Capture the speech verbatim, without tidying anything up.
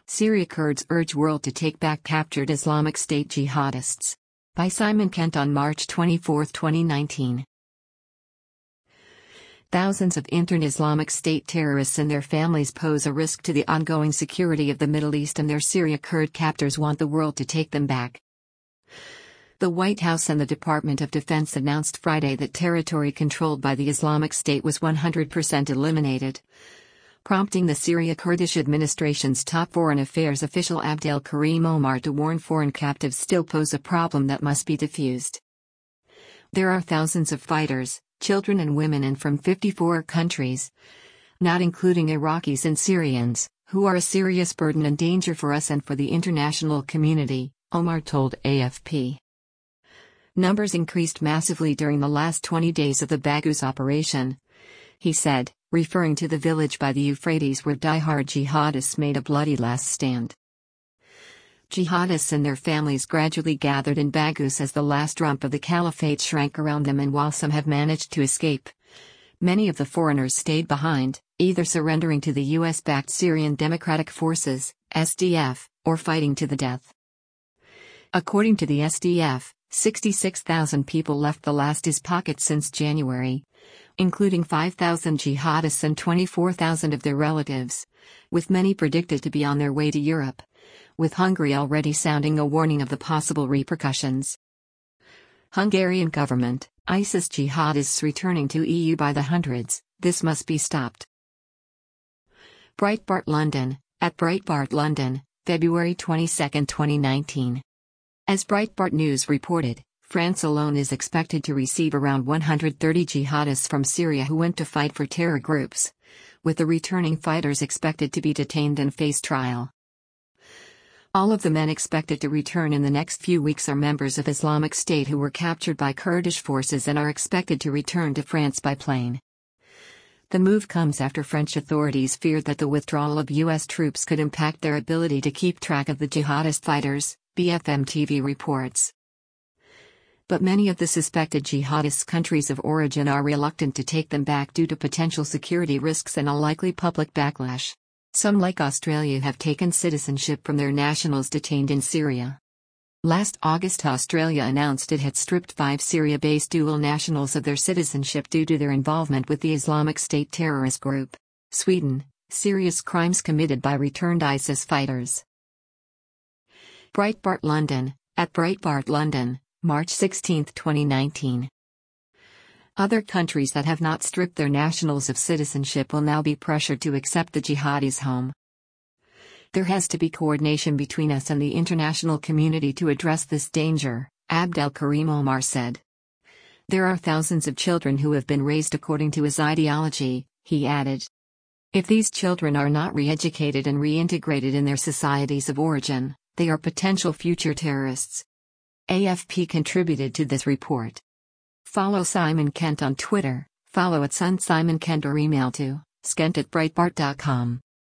Syria Kurds urge world to take back captured Islamic State jihadists. By Simon Kent on March twenty-fourth, twenty nineteen. Thousands of interned Islamic State terrorists and their families pose a risk to the ongoing security of the Middle East, and their Syria Kurd captors want the world to take them back. The White House and the Department of Defense announced Friday that territory controlled by the Islamic State was one hundred percent eliminated, prompting the Syria Kurdish administration's top foreign affairs official Abdel Karim Omar to warn foreign captives still pose a problem that must be diffused. There are thousands of fighters, children and women, and from fifty-four countries, not including Iraqis and Syrians, who are a serious burden and danger for us and for the international community, Omar told A F P. Numbers increased massively during the last twenty days of the Baghouz operation, he said, referring to the village by the Euphrates where die-hard jihadists made a bloody last stand. Jihadists and their families gradually gathered in Baghouz as the last rump of the caliphate shrank around them, and while some have managed to escape, many of the foreigners stayed behind, either surrendering to the U S-backed Syrian Democratic Forces, S D F, or fighting to the death. According to the S D F, sixty-six thousand people left the last pocket since January, including five thousand jihadists and twenty-four thousand of their relatives, with many predicted to be on their way to Europe, with Hungary already sounding a warning of the possible repercussions. Hungarian government: ISIS jihadists returning to E U by the hundreds, this must be stopped. Breitbart London, at Breitbart London, February twenty-second, twenty nineteen. As Breitbart News reported, France alone is expected to receive around one hundred thirty jihadists from Syria who went to fight for terror groups, with the returning fighters expected to be detained and face trial. All of the men expected to return in the next few weeks are members of Islamic State who were captured by Kurdish forces and are expected to return to France by plane. The move comes after French authorities feared that the withdrawal of U S troops could impact their ability to keep track of the jihadist fighters, B F M T V reports. But many of the suspected jihadists' countries of origin are reluctant to take them back due to potential security risks and a likely public backlash. Some, like Australia, have taken citizenship from their nationals detained in Syria. Last August, Australia announced it had stripped five Syria-based dual nationals of their citizenship due to their involvement with the Islamic State terrorist group. Sweden: serious crimes committed by returned ISIS fighters. Breitbart London, at Breitbart London, March sixteenth, twenty nineteen. Other countries that have not stripped their nationals of citizenship will now be pressured to accept the jihadis home. There has to be coordination between us and the international community to address this danger, Abdel Karim Omar said. There are thousands of children who have been raised according to his ideology, he added. If these children are not re-educated and reintegrated in their societies of origin, they are potential future terrorists. A F P contributed to this report. Follow Simon Kent on Twitter, follow at Sun Simon Kent, or email to skent at breitbart dot com.